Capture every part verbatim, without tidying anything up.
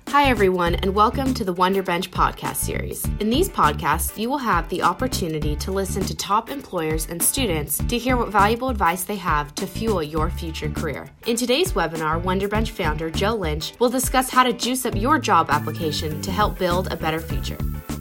Hi everyone, and welcome to the WonderBench podcast series. In these podcasts, you will have the opportunity to listen to top employers and students to hear what valuable advice they have to fuel your future career. In today's webinar, WonderBench founder Joe Lynch will discuss how to juice up your job application to help build a better future.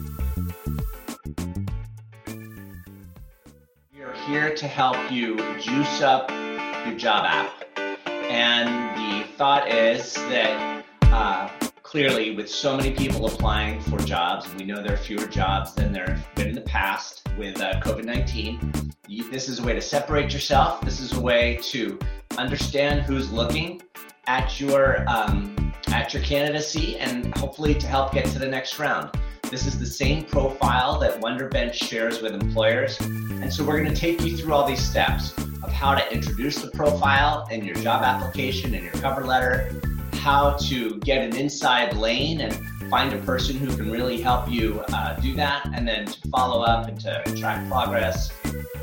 We are here to help you juice up your job app. And the thought is that uh, clearly, with so many people applying for jobs, we know there are fewer jobs than there have been in the past with uh, COVID nineteen. This is a way to separate yourself. This is a way to understand who's looking at your um, at your candidacy and hopefully to help get to the next round. This is the same profile that WonderBench shares with employers. And so we're going to take you through all these steps of how to introduce the profile in your job application and your cover letter, how to get an inside lane and find a person who can really help you uh, do that, and then to follow up and to track progress.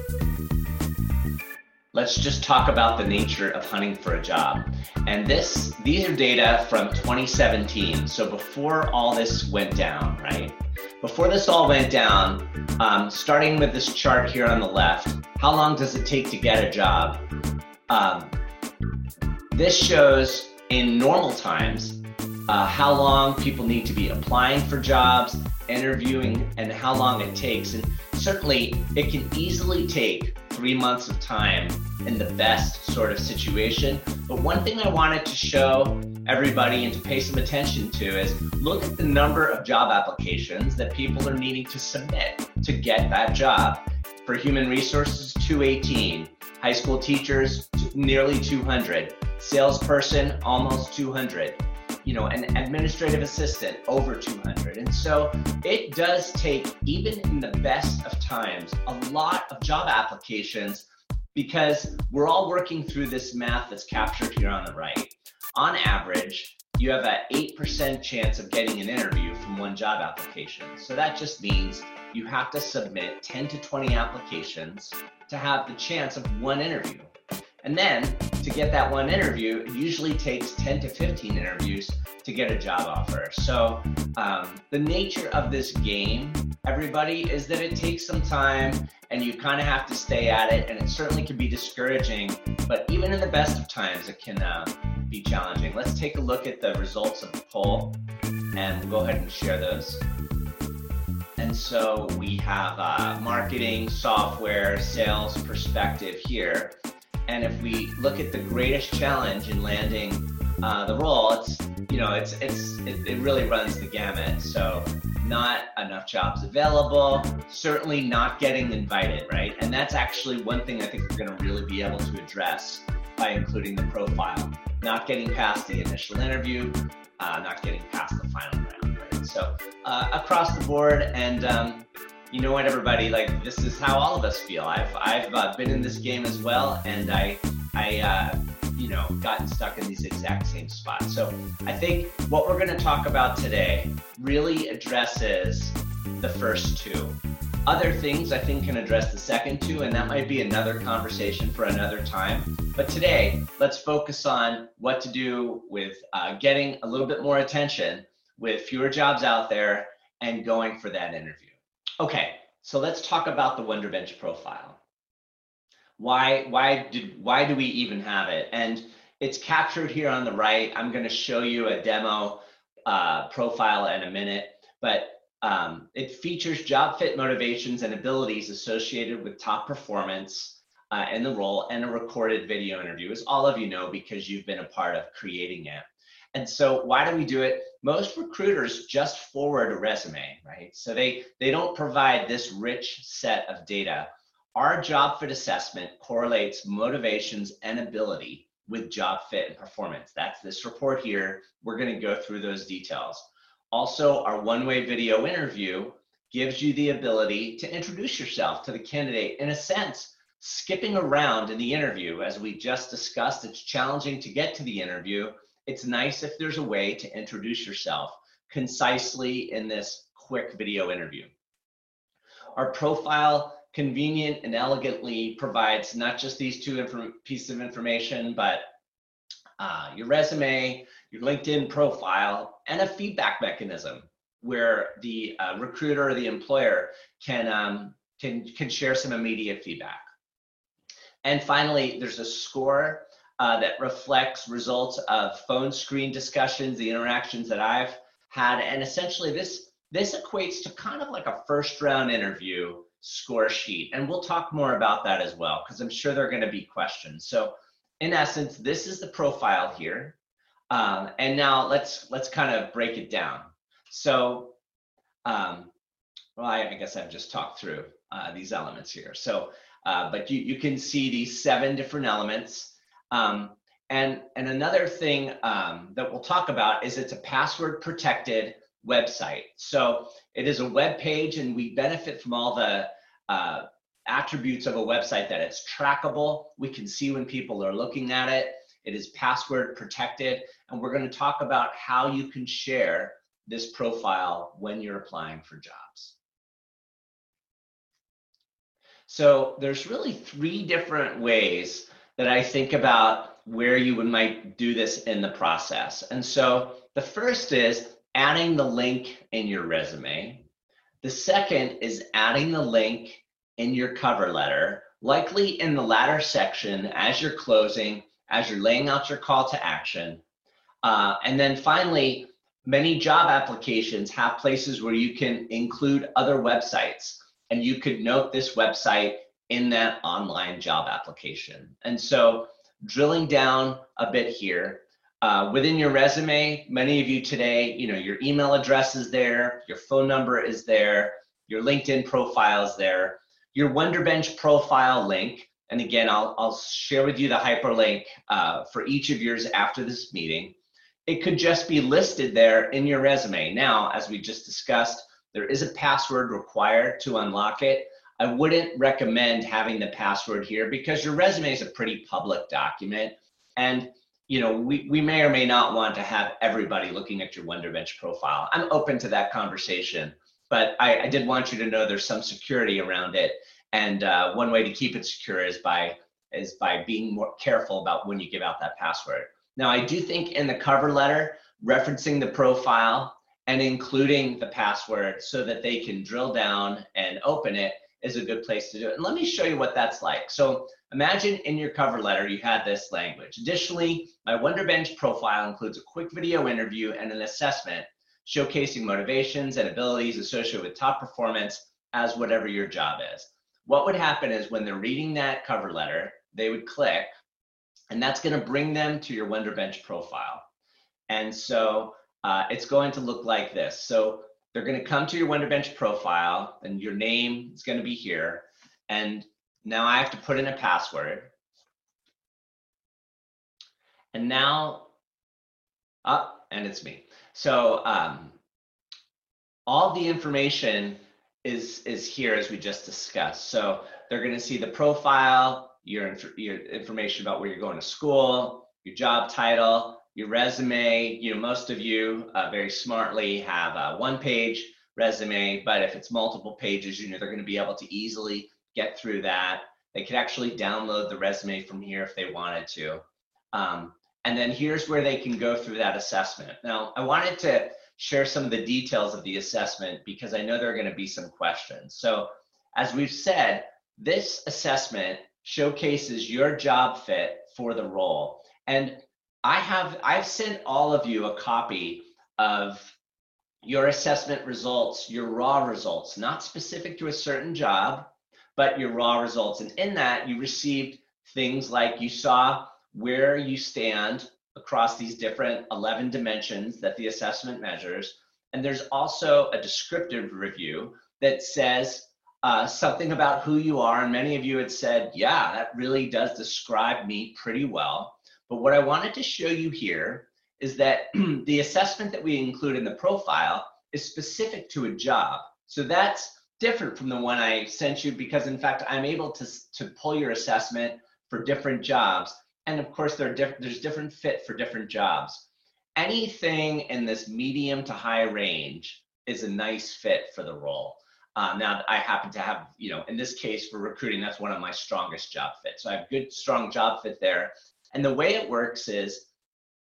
Let's just talk about the nature of hunting for a job. And this, these are data from twenty seventeen, so before all this went down, right? Before this all went down, um, starting with this chart here on the left, how long does it take to get a job? Um, this shows in normal times, uh, how long people need to be applying for jobs, interviewing, and how long it takes. And certainly it can easily take three months of time in the best sort of situation. But one thing I wanted to show everybody and to pay some attention to is look at the number of job applications that people are needing to submit to get that job. For human resources, two eighteen. High school teachers, nearly two hundred. Salesperson, almost two hundred. You know, an administrative assistant, over two hundred. And so it does take, even in the best of times, a lot of job applications because we're all working through this math that's captured here on the right. On average, you have an eight percent chance of getting an interview from one job application. So that just means you have to submit ten to twenty applications to have the chance of one interview. And then to get that one interview, it usually takes ten to fifteen interviews to get a job offer. So um, the nature of this game, everybody, is that it takes some time and you kind of have to stay at it, and it certainly can be discouraging, but even in the best of times, it can uh, be challenging. Let's take a look at the results of the poll and we'll go ahead and share those. And so we have uh, marketing, software, sales perspective here. And if we look at the greatest challenge in landing uh, the role, it's, you know, it's, it's, it, it really runs the gamut. So not enough jobs available, certainly not getting invited, right? And that's actually one thing I think we're going to really be able to address by including the profile. Not getting past the initial interview, uh, not getting past the final round, right? So uh, across the board, and um, you know what, everybody, like this is how all of us feel. I've I've uh, been in this game as well, and I I uh, you know gotten stuck in these exact same spots. So I think what we're going to talk about today really addresses the first two. Other things I think can address the second two, and that might be another conversation for another time. But today, let's focus on what to do with uh, getting a little bit more attention with fewer jobs out there and going for that interview. Okay, so let's talk about the WonderBench profile. Why, why, did, why do we even have it? And it's captured here on the right. I'm going to show you a demo uh, profile in a minute, but um, it features job fit motivations and abilities associated with top performance uh, in the role and a recorded video interview, as all of you know because you've been a part of creating it. And so why do we do it? Most recruiters just forward a resume, right? So they, they don't provide this rich set of data. Our job fit assessment correlates motivations and ability with job fit and performance. That's this report here. We're going to go through those details. Also, our one-way video interview gives you the ability to introduce yourself to the candidate. In a sense, skipping around in the interview, as we just discussed, it's challenging to get to the interview. It's nice if there's a way to introduce yourself concisely in this quick video interview. Our profile convenient and elegantly provides not just these two pieces of information, but uh, your resume, your LinkedIn profile, and a feedback mechanism where the uh, recruiter or the employer can, um, can, can share some immediate feedback. And finally, there's a score uh, that reflects results of phone screen discussions, the interactions that I've had, and essentially this, this equates to kind of like a first round interview score sheet. And we'll talk more about that as well, because I'm sure there are going to be questions. So in essence, this is the profile here. Um, and now let's let's kind of break it down. So, um, well, I, I guess I've just talked through uh, these elements here. So, uh, but you, you can see these seven different elements. Um, and, and another thing um, that we'll talk about is it's a password protected website. So it is a web page, and we benefit from all the uh, attributes of a website, that it's trackable. We can see when people are looking at it. It is password protected. And we're going to talk about how you can share this profile when you're applying for jobs. So there's really three different ways that I think about where you would might do this in the process. And so the first is adding the link in your resume. The second is adding the link in your cover letter, likely in the latter section as you're closing, as you're laying out your call to action. Uh, and then finally, many job applications have places where you can include other websites, and you could note this website in that online job application. And so drilling down a bit here, uh, within your resume, many of you today, you know, your email address is there, your phone number is there, your LinkedIn profile is there, your WonderBench profile link. And again, I'll, I'll share with you the hyperlink uh, for each of yours after this meeting. It could just be listed there in your resume. Now, as we just discussed, there is a password required to unlock it. I wouldn't recommend having the password here because your resume is a pretty public document. And you know, we, we may or may not want to have everybody looking at your WonderBench profile. I'm open to that conversation, but I, I did want you to know there's some security around it. And uh, one way to keep it secure is by, is by being more careful about when you give out that password. Now, I do think in the cover letter, referencing the profile and including the password so that they can drill down and open it is a good place to do it. And let me show you what that's like. So imagine in your cover letter, you had this language. Additionally, my WonderBench profile includes a quick video interview and an assessment showcasing motivations and abilities associated with top performance as whatever your job is. What would happen is when they're reading that cover letter, they would click, and that's going to bring them to your WonderBench profile. And so uh, it's going to look like this. So they're going to come to your WonderBench profile, and your name is going to be here. And now I have to put in a password. And now, up, and it's me. So um, all the information is, is here as we just discussed. So they're going to see the profile, your, your information about where you're going to school, your job title, your resume. You know, most of you uh, very smartly have a one-page resume, but if it's multiple pages, you know, they're going to be able to easily get through that. They could actually download the resume from here if they wanted to. Um, and then here's where they can go through that assessment. Now, I wanted to share some of the details of the assessment because I know there are going to be some questions. So as we've said, this assessment showcases your job fit for the role. And I have, I've sent all of you a copy of your assessment results, your raw results, not specific to a certain job, but your raw results. And in that, you received things like you saw where you stand across these different eleven dimensions that the assessment measures. And there's also a descriptive review that says uh, something about who you are. And many of you had said, yeah, that really does describe me pretty well. But what I wanted to show you here is that the assessment that we include in the profile is specific to a job. So that's different from the one I sent you because, in fact, I'm able to, to pull your assessment for different jobs. And of course, there are diff there's different fit for different jobs. Anything in this medium to high range is a nice fit for the role. Um, now, I happen to have, you know, in this case for recruiting, that's one of my strongest job fits. So I have good, strong job fit there. And the way it works is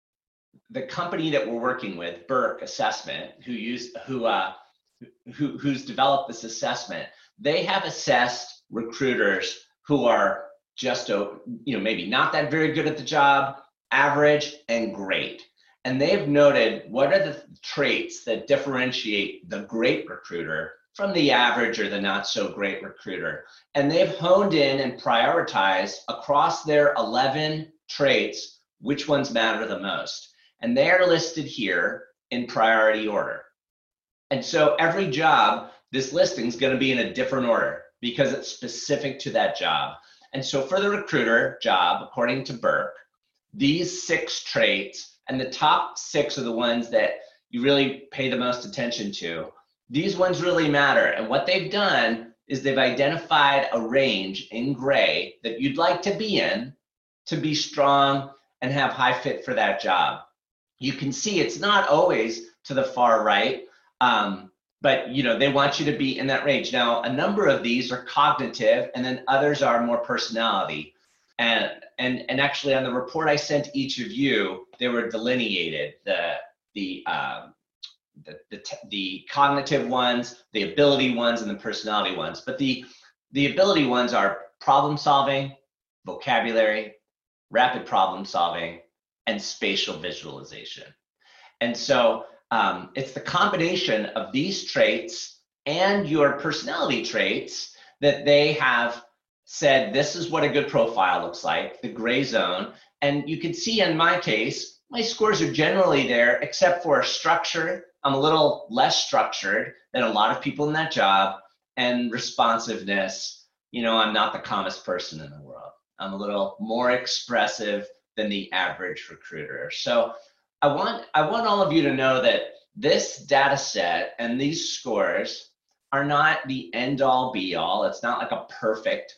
the company that we're working with, Burke Assessment, who use who uh, who who's developed this assessment, they have assessed recruiters who are just you know maybe not that very good at the job, average, and great. And they've noted what are the traits that differentiate the great recruiter from the average or the not so great recruiter. And they've honed in and prioritized across their eleven traits which ones matter the most. And they are listed here in priority order. And so every job, this listing is going to be in a different order because it's specific to that job. And so for the recruiter job, according to Burke, these six traits, and the top six are the ones that you really pay the most attention to. These ones really matter. And what they've done is they've identified a range in gray that you'd like to be in to be strong and have high fit for that job. You can see it's not always to the far right, um, but you know they want you to be in that range. Now, a number of these are cognitive, and then others are more personality. And, and, and actually on the report I sent each of you, they were delineated, the, the, um, the, the, the cognitive ones, the ability ones, and the personality ones. But the, the ability ones are problem solving, vocabulary, rapid problem solving, and spatial visualization. And so um, it's the combination of these traits and your personality traits that they have said, this is what a good profile looks like, the gray zone. And you can see in my case, my scores are generally there, except for structure. I'm a little less structured than a lot of people in that job. And responsiveness, you know, I'm not the calmest person in the world. I'm a little more expressive than the average recruiter. So I want, I want all of you to know that this data set and these scores are not the end all be all. It's not like a perfect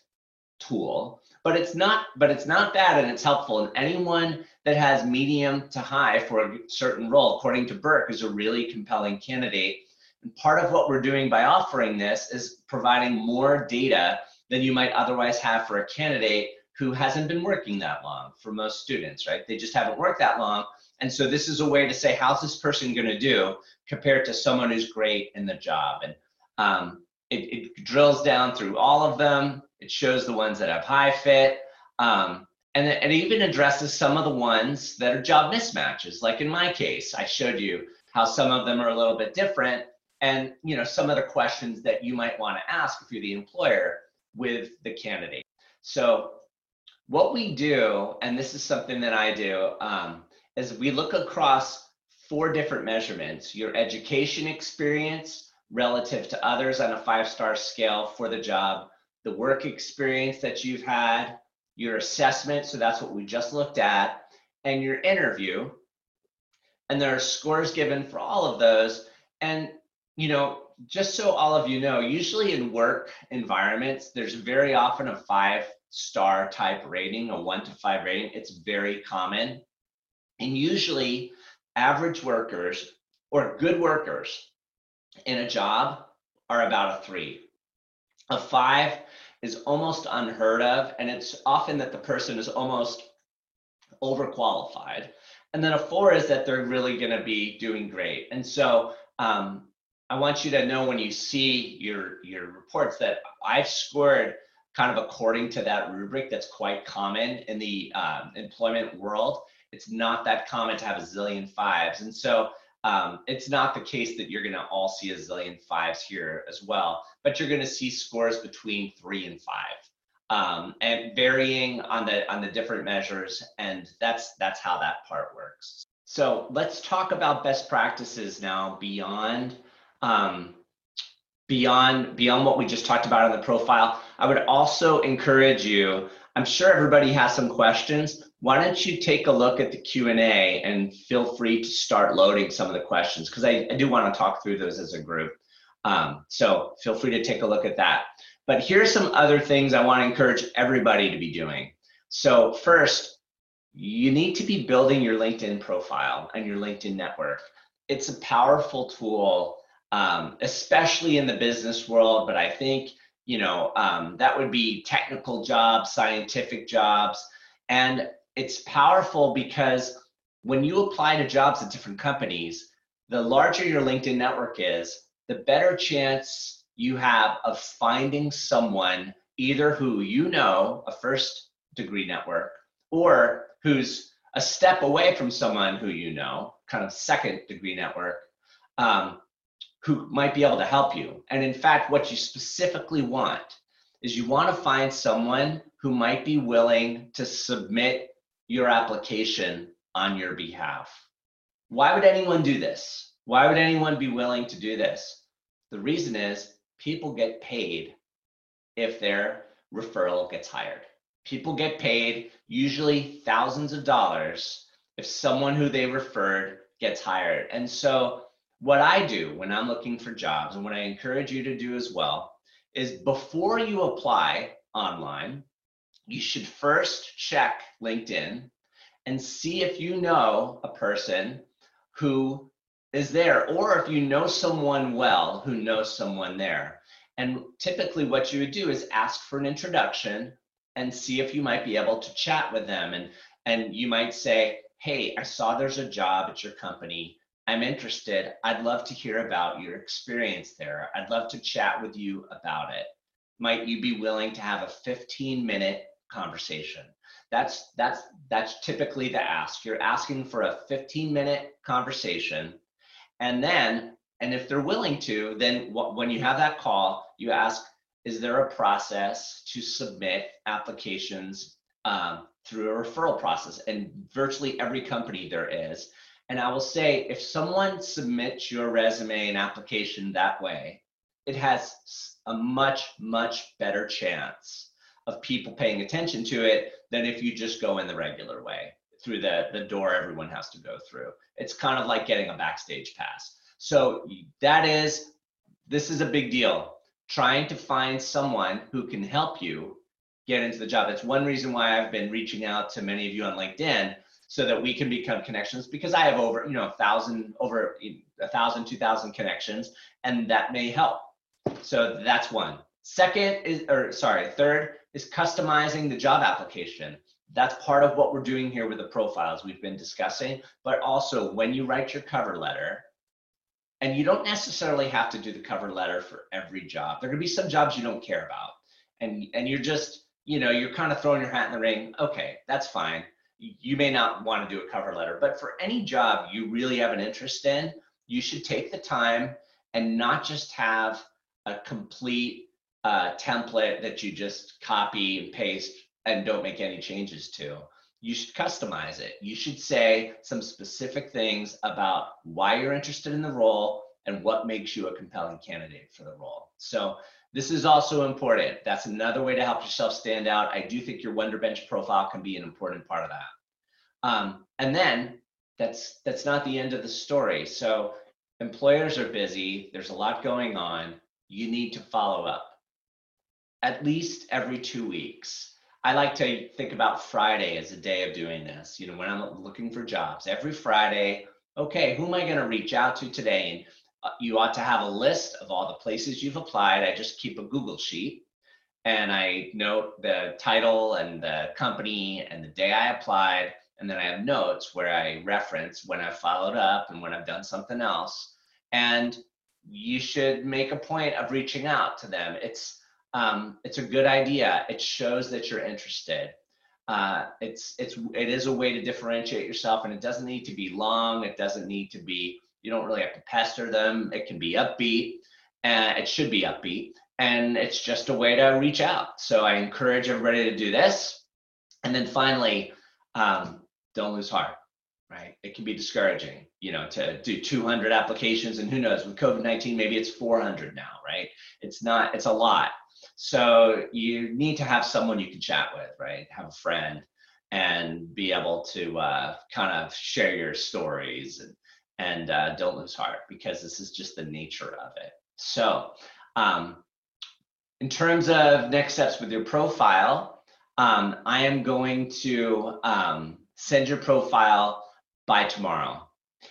tool, but it's not, but it's not bad, and it's helpful. And anyone that has medium to high for a certain role, according to Burke, is a really compelling candidate. And part of what we're doing by offering this is providing more data than you might otherwise have for a candidate who hasn't been working that long. For most students, right? They just haven't worked that long. And so this is a way to say, how's this person going to do compared to someone who's great in the job? And um, it, it drills down through all of them. It shows the ones that have high fit, um, and it, it even addresses some of the ones that are job mismatches. Like in my case, I showed you how some of them are a little bit different, and you know some of the questions that you might want to ask if you're the employer with the candidate. So what we do, and this is something that I do, um, is we look across four different measurements: your education experience relative to others on a five-star scale for the job, the work experience that you've had, your assessment, so that's what we just looked at, and your interview. And there are scores given for all of those. And, you know, just so all of you know, usually in work environments, there's very often a five-star type rating, a one to five rating. It's very common. And usually average workers or good workers in a job are about a three. A five is almost unheard of, and it's often that the person is almost overqualified. And then a four is that they're really going to be doing great. And so um, I want you to know when you see your, your reports that I've scored kind of according to that rubric that's quite common in the um, employment world. It's not that common to have a zillion fives. And so Um, it's not the case that you're going to all see a zillion fives here as well, but you're going to see scores between three and five, um, and varying on the on the different measures, and that's that's how that part works. So let's talk about best practices now beyond um, beyond beyond what we just talked about on the profile. I would also encourage you. I'm sure everybody has some questions. Why don't you take a look at the Q and A and feel free to start loading some of the questions, because I, I do want to talk through those as a group. Um, so feel free to take a look at that. But here's some other things I want to encourage everybody to be doing. So first, you need to be building your LinkedIn profile and your LinkedIn network. It's a powerful tool, um, especially in the business world, but I think you know um, that would be technical jobs, scientific jobs, and it's powerful because when you apply to jobs at different companies, the larger your LinkedIn network is, the better chance you have of finding someone either who you know, a first degree network, or who's a step away from someone who you know, kind of second degree network, um, who might be able to help you. And in fact, what you specifically want is you want to find someone who might be willing to submit your application on your behalf. Why would anyone do this? Why would anyone be willing to do this? The reason is people get paid if their referral gets hired. People get paid usually thousands of dollars if someone who they referred gets hired. And so what I do when I'm looking for jobs, and what I encourage you to do as well, is before you apply online, you should first check LinkedIn and see if you know a person who is there, or if you know someone well who knows someone there. And typically what you would do is ask for an introduction and see if you might be able to chat with them. And, and you might say, hey, I saw there's a job at your company. I'm interested. I'd love to hear about your experience there. I'd love to chat with you about it. Might you be willing to have a fifteen minute conversation? That's, that's, that's typically the ask. You're asking for a fifteen minute conversation. And then, and if they're willing to, then what, when you have that call, you ask, is there a process to submit applications um, through a referral process? And virtually every company there is. And I will say, if someone submits your resume and application that way, it has a much, much better chance of people paying attention to it than if you just go in the regular way through the, the door everyone has to go through. It's kind of like getting a backstage pass. So that is, this is a big deal. Trying to find someone who can help you get into the job. That's one reason why I've been reaching out to many of you on LinkedIn, so that we can become connections, because I have over, you know, a thousand, over a thousand, two thousand connections, and that may help. So that's one. Second is, or sorry, third is customizing the job application. That's part of what we're doing here with the profiles we've been discussing, but also when you write your cover letter, and you don't necessarily have to do the cover letter for every job. There are gonna be some jobs you don't care about, and, and you're just, you know, you're kind of throwing your hat in the ring. Okay, that's fine. You may not want to do a cover letter, but for any job you really have an interest in, you should take the time and not just have a complete uh, template that you just copy and paste and don't make any changes to. You should customize it. You should say some specific things about why you're interested in the role and what makes you a compelling candidate for the role. So this is also important. That's another way to help yourself stand out. I do think your WonderBench profile can be an important part of that. Um, and then that's that's not the end of the story. So employers are busy. There's a lot going on. You need to follow up at least every two weeks. I like to think about Friday as a day of doing this. You know, when I'm looking for jobs, every Friday, okay, who am I going to reach out to today? And uh, you ought to have a list of all the places you've applied. I just keep a Google sheet and I note the title and the company and the day I applied. And then I have notes where I reference when I followed up and when I've done something else. And you should make a point of reaching out to them. It's um, it's a good idea. It shows that you're interested. Uh, it's it's it is a way to differentiate yourself, and it doesn't need to be long. It doesn't need to be. You don't really have to pester them. It can be upbeat, and it should be upbeat. And it's just a way to reach out. So I encourage everybody to do this. And then finally, um, don't lose heart, right? It can be discouraging, you know, to do two hundred applications, and who knows, with COVID nineteen, maybe it's four hundred now, right? It's not, it's a lot. So you need to have someone you can chat with, right? Have a friend and be able to uh, kind of share your stories, and, and uh, don't lose heart, because this is just the nature of it. So um, in terms of next steps with your profile, um, I am going to um, send your profile by tomorrow,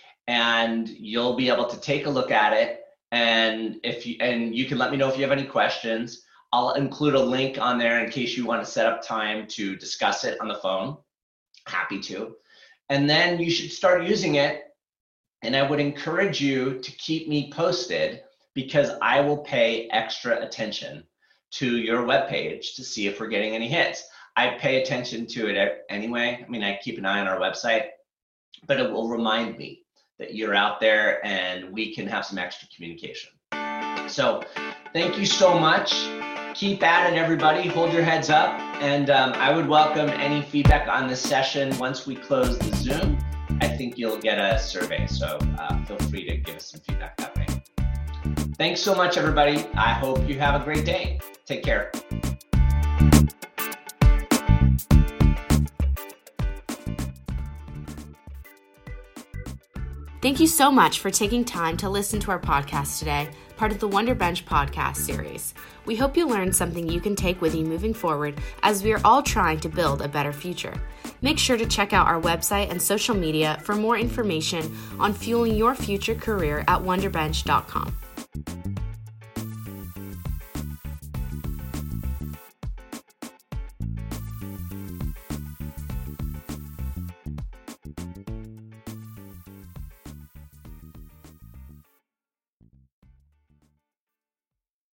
and you'll be able to take a look at it. And if you, and you can let me know if you have any questions. I'll include a link on there in case you want to set up time to discuss it on the phone. Happy to. And then you should start using it. And I would encourage you to keep me posted, because I will pay extra attention to your webpage to see if we're getting any hits. I pay attention to it anyway. I mean, I keep an eye on our website, but it will remind me that you're out there and we can have some extra communication. So thank you so much. Keep at it, everybody. Hold your heads up. And um, I would welcome any feedback on this session. Once we close the Zoom, I think you'll get a survey. So uh, feel free to give us some feedback that way. Thanks so much, everybody. I hope you have a great day. Take care. Thank you so much for taking time to listen to our podcast today, part of the Wonder Bench podcast series. We hope you learned something you can take with you moving forward, as we are all trying to build a better future. Make sure to check out our website and social media for more information on fueling your future career at wonder bench dot com.